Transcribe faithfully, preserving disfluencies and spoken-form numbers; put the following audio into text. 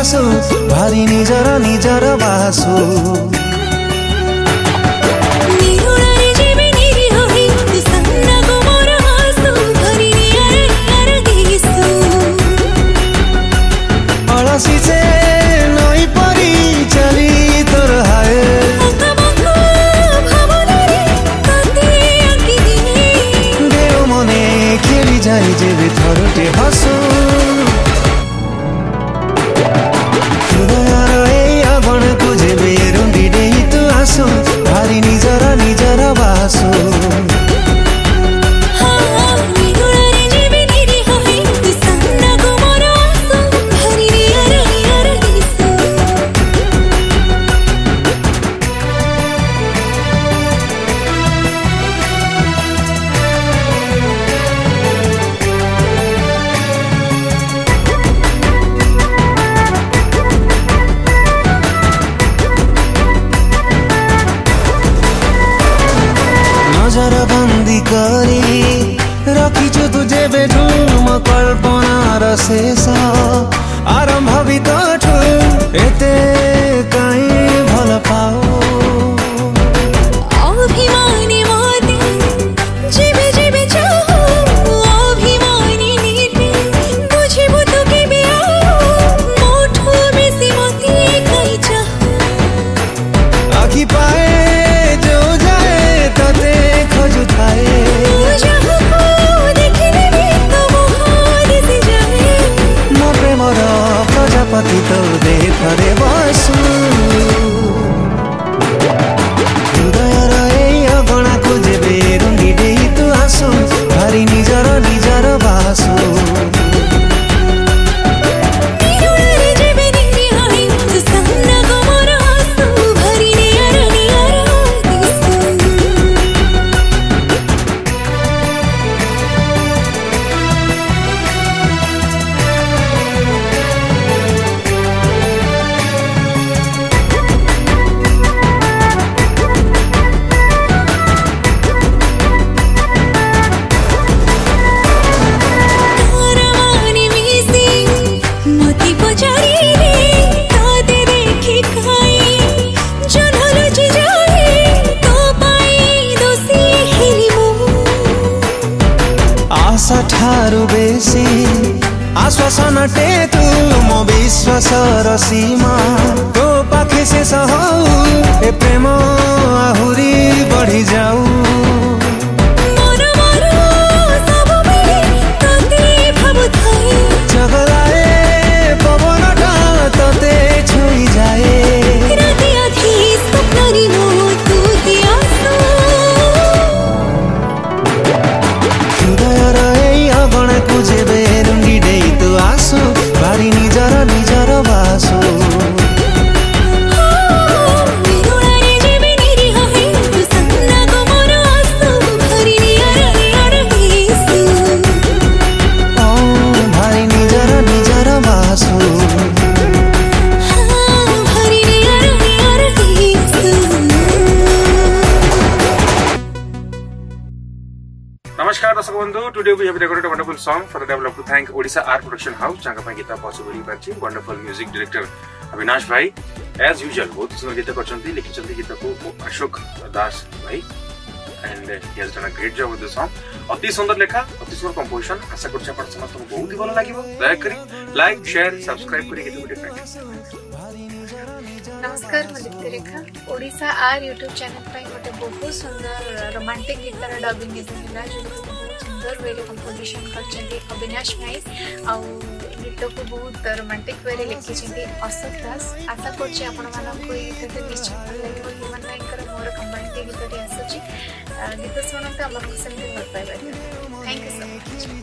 आसो भारी निजर निजर बासो अलसीचे नई परी चली तोर हाय देव मने खेली जाई जेबे थरटे हसो हृदयर ए आगण को जेबे रुंडी देई तू आसो भारी निजर निजर बासो नजर बंदी करी रखीचु तुझे बेझुम कल्पनार शेष आरंभ बितठु एते काई भल पाओ अभिमानी मोती जीवे जीवे चाहो अभिमानी नीति बुझिबु तो केबे आओ मोठो बेसी मोती कई चाहो आखि पाए जो जाए तते खजु थाए मो प्रेमर प्रजापति तो दे थरे बसु हृदयर ए अगणा को जेबे रुंडी देई तू आसो भारी निजर निजर बासो आशा ठारू बेसी आश्वासन टेतु मो विश्वासर सीमा तो पाखे शेष हौ ए प्रेम आहुरी बढ़ी जाऊ जगलाए पवनटा तते छुई जाए हृदयर ए अगणा को जेबे रुंडी देई तू आसो भारी निजर निजर बासो भारी निजर निजर बासो नमस्कार दर्शक बंधु today we have recorded a wonderful song for the develop to thank Odisha Art Production House जहाँ पर गीता possible ही बच्ची wonderful music director अविनाश भाई as usual बहुत सुंदर गीत करचंती लिखिचंती गीत को अशोक दास भाई and he has done a great job with the song अति सुंदर लेखा अति सुंदर कंपोजिशन आशा करछा पर समस्त बहुत ही भलो लागिवो दया करी लाइक शेयर सब्सक्राइब करी गीत वीडियो फ्रेंड्स नमस्कार मैं दीप्ति रेखा ओडिशा आर यूट्यूब चैनल पर गोटे बहुत सुंदर रोमांटिक गीतार डबिंग गीत है जो बहुत सुंदर वे कंपोजिशन कर अविनाश भाई आउ गीत को बहुत रोमांटिक वे लिखी अशोक दास आशा कर गीत निश्चित भल लगे ह्यूमन भाई मोर कंबाइंड गीत आसूँ गीत शुणु आम सेमती भल पाइबा थैंक यू सो मच।